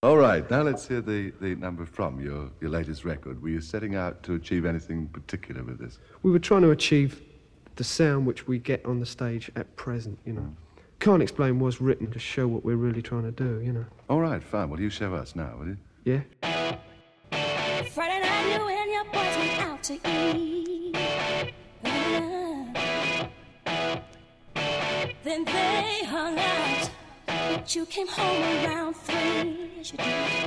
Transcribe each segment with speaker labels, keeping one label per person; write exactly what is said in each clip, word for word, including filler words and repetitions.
Speaker 1: All right, now let's hear the, the number from your, your latest record. Were you setting out to achieve anything particular with this?
Speaker 2: We were trying to achieve the sound which we get on the stage at present, you know. Mm. Can't Explain was written to show what we're really trying to do, you know.
Speaker 1: All right, fine. Well, you show us now, will you?
Speaker 2: Yeah.
Speaker 3: Friday night, you and your boys went out to eat. Uh, then they hung out, but you came home around three. Yes, you did.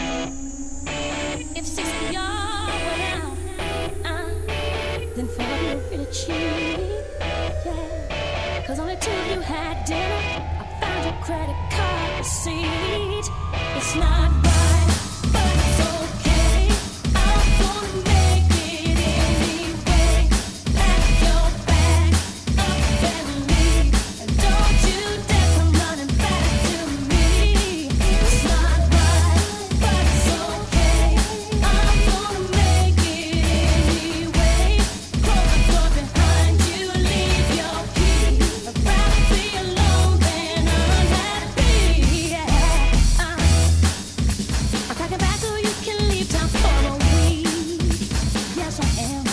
Speaker 3: If six of y'all went out, uh, then four of you really cheap. Yeah, cause only two of you had dinner. I found your credit card receipt. It's not right, but it's okay. I'm gonna make it anyway. Pack your bag up and leave, and don't you dare come running back to me. It's not right, but it's okay. I'm gonna make it anyway. Close the door behind you, leave your key. I'd rather be alone than unhappy. Yeah. Uh, I'm talking back so you can leave town for a week. Yes, I am.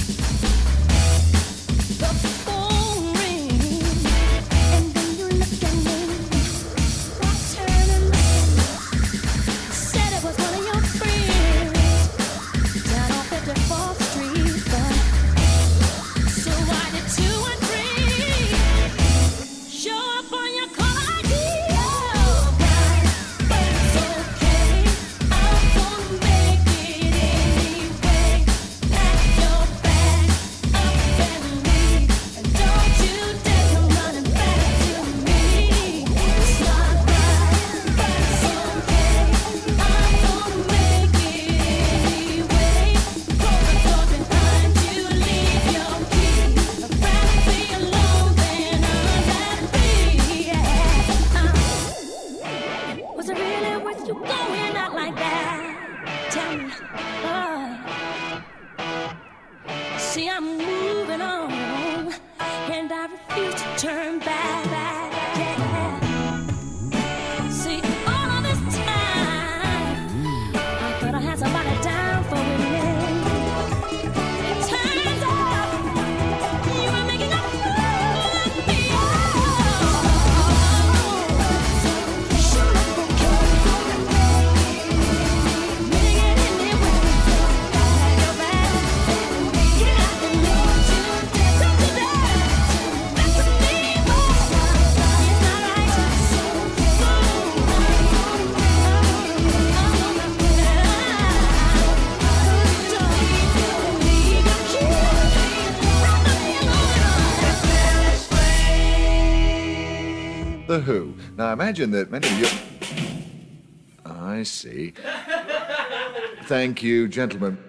Speaker 3: The phone rings, and then you look at me. I turn and look at me. You said it was one of your friends down on fifty-fourth Street, but so why did two and three show up on your caller I D? Alright, but it's okay. I'm gonna make it anyway. Pack your bag up and leave, and don't you dare come running back to me. It's not right, but it's okay. I'm gonna make it anyway. Close the door behind you, leave your key. I'd rather be alone than unhappy. Yeah. Uh, was it really worth you going out like that? Tell me. Uh, see, I'm moving on, and I refuse to turn back. Yeah. See, all of this time, I thought I had somebody down for me. Turns out you were making a fool of me. Oh, shoot up, okay. Make it anyway. Pack your bag and get out and don't you dare, don't you dare back to me, boy. It's not right.
Speaker 4: The Who. Now, I imagine that many of you... I see. Thank you, gentlemen.